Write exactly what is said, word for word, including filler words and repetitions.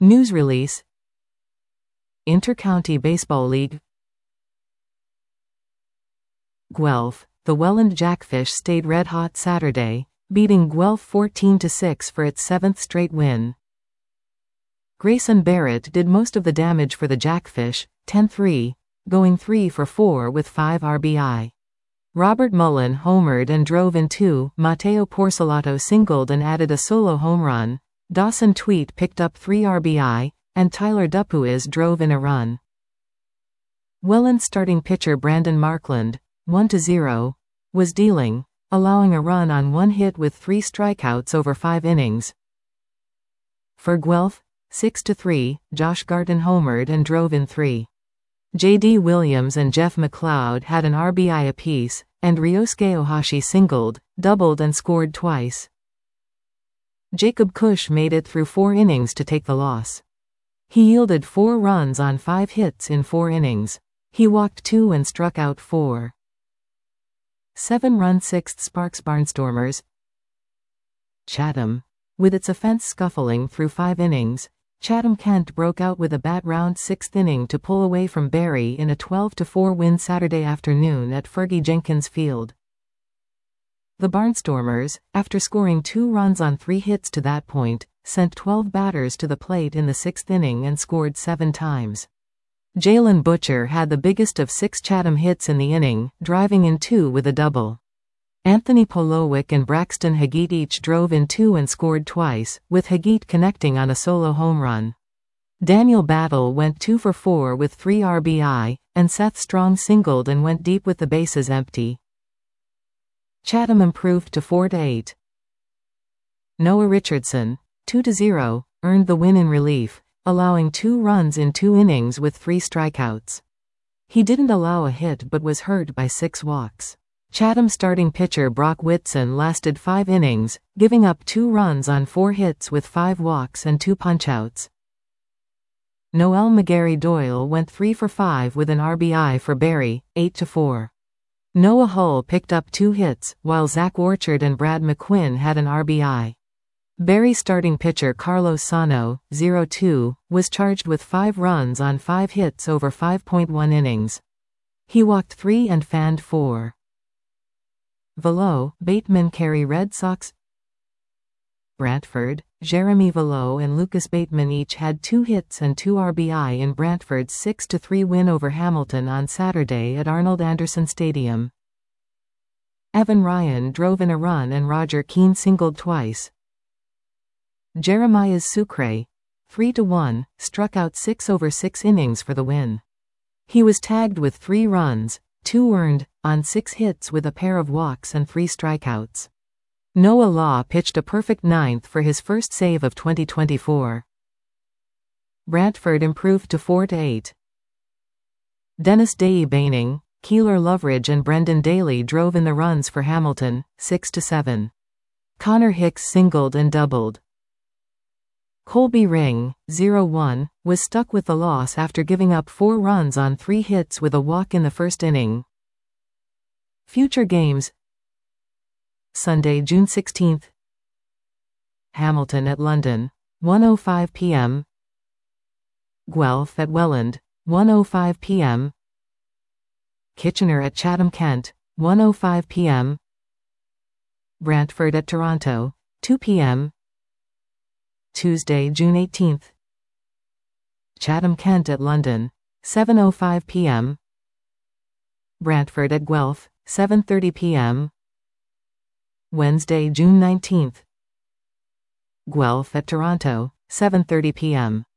News release. Intercounty Baseball League. Guelph. The Welland Jackfish stayed red-hot Saturday, beating Guelph fourteen to six for its seventh straight win. Grayson Barrett did most of the damage for the Jackfish, ten three, going three for four with five R B I. Robert Mullen homered and drove in two, Matteo Porcelato singled and added a solo home run, Dawson Tweet picked up three R B I, and Tyler Dupuis drove in a run. Welland starting pitcher Brandon Markland, one to zero, was dealing, allowing a run on one hit with three strikeouts over five innings. For Guelph, six to three, Josh Garton homered and drove in three. J D Williams and Jeff McLeod had an R B I apiece, and Ryosuke Ohashi singled, doubled and scored twice. Jacob Cush made it through four innings to take the loss. He yielded four runs on five hits in four innings. He walked two and struck out four. Seven-run sixth Sparks Barnstormers. Chatham. With its offense scuffling through five innings, Chatham-Kent broke out with a bat-round sixth inning to pull away from Barry in a twelve to four win Saturday afternoon at Fergie Jenkins Field. The Barnstormers, after scoring two runs on three hits to that point, sent twelve batters to the plate in the sixth inning and scored seven times. Jalen Butcher had the biggest of six Chatham hits in the inning, driving in two with a double. Anthony Polowick and Braxton Hagit each drove in two and scored twice, with Hagit connecting on a solo home run. Daniel Battle went two for four with three R B I, and Seth Strong singled and went deep with the bases empty. Chatham improved to four to eight. Noah Richardson, two to zero, earned the win in relief, allowing two runs in two innings with three strikeouts. He didn't allow a hit but was hurt by six walks. Chatham starting pitcher Brock Whitson lasted five innings, giving up two runs on four hits with five walks and two punchouts. Noel McGarry Doyle went three for five with an R B I for Barry, eight to four. Noah Hull picked up two hits, while Zach Orchard and Brad McQuinn had an R B I. Barry starting pitcher Carlos Sano, zero two, was charged with five runs on five hits over five point one innings. He walked three and fanned four. Velo, Bateman Carey Red Sox. Brantford, Jeremy Velo and Lucas Bateman each had two hits and two R B I in Brantford's six to three win over Hamilton on Saturday at Arnold Anderson Stadium. Evan Ryan drove in a run and Roger Keane singled twice. Jeremiah Sucre, three to one, struck out six over six innings for the win. He was tagged with three runs, two earned, on six hits with a pair of walks and three strikeouts. Noah Law pitched a perfect ninth for his first save of twenty twenty-four. Brantford improved to four to eight. Dennis Day Baining, Keeler Loveridge and Brendan Daly drove in the runs for Hamilton, six to seven. Connor Hicks singled and doubled. Colby Ring, zero one, was stuck with the loss after giving up four runs on three hits with a walk in the first inning. Future games. Sunday, June sixteenth. Hamilton at London, one oh five p m Guelph at Welland, one oh five p m Kitchener at Chatham-Kent, one oh five p m Brantford at Toronto, two p m Tuesday, June eighteenth. Chatham-Kent at London, seven oh five p m Brantford at Guelph, seven thirty p m Wednesday, June nineteenth. Guelph at Toronto, seven thirty p m